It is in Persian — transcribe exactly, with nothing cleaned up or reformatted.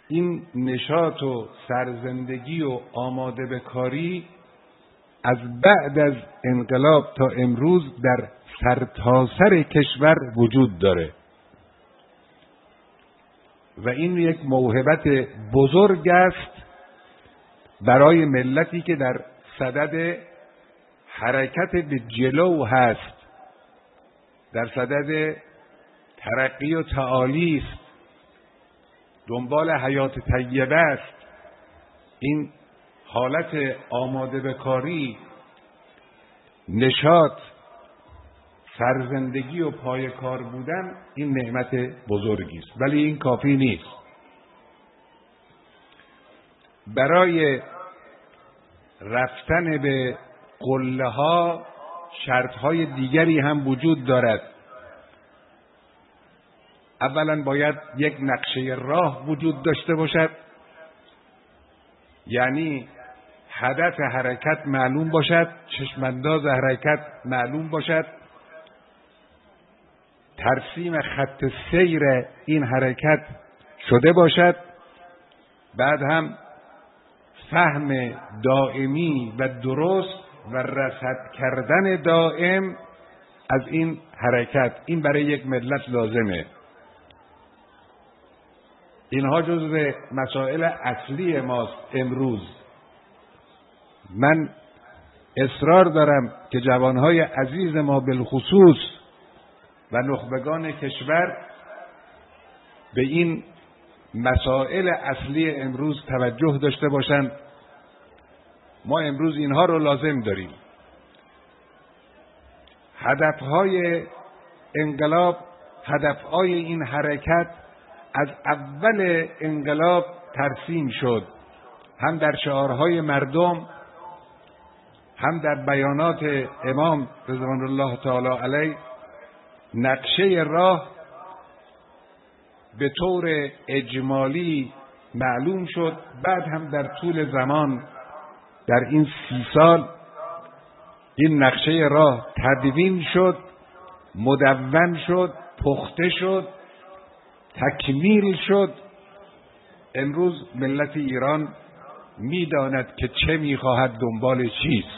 این نشاط و سرزندگی و آماده به کاری از بعد از انقلاب تا امروز در سرتاسر کشور وجود داره و این یک موهبت بزرگ است برای ملتی که در صدد حرکت به جلو هست، در صدد ترقی و تعالی است، دنبال حیات طیبه است. این حالت آماده به کاری، نشاط، سرزندگی و پای کار بودن، این نعمت بزرگی است، ولی این کافی نیست. برای رفتن به قله ها شرط های دیگری هم وجود دارد. اولا باید یک نقشه راه وجود داشته باشد، یعنی هدف حرکت معلوم باشد، چشمانداز حرکت معلوم باشد، ترسیم خط سیر این حرکت شده باشد، بعد هم فهم دائمی و درست و رصد کردن دائم از این حرکت، این برای یک ملت لازمه. اینها جزو مسائل اصلی ماست امروز. من اصرار دارم که جوانهای عزیز ما بالخصوص و نخبگان کشور به این مسائل اصلی امروز توجه داشته باشند. ما امروز اینها رو لازم داریم. هدفهای انقلاب، هدفهای این حرکت از اول انقلاب ترسیم شد، هم در شعارهای مردم، هم در بیانات امام رضوان الله تعالی علیه. نقشه راه به طور اجمالی معلوم شد، بعد هم در طول زمان در این سی سال این نقشه راه تدوین شد، مدون شد، پخته شد، تکمیل شد. امروز ملت ایران میداند که چه میخواهد، دنبال چیست.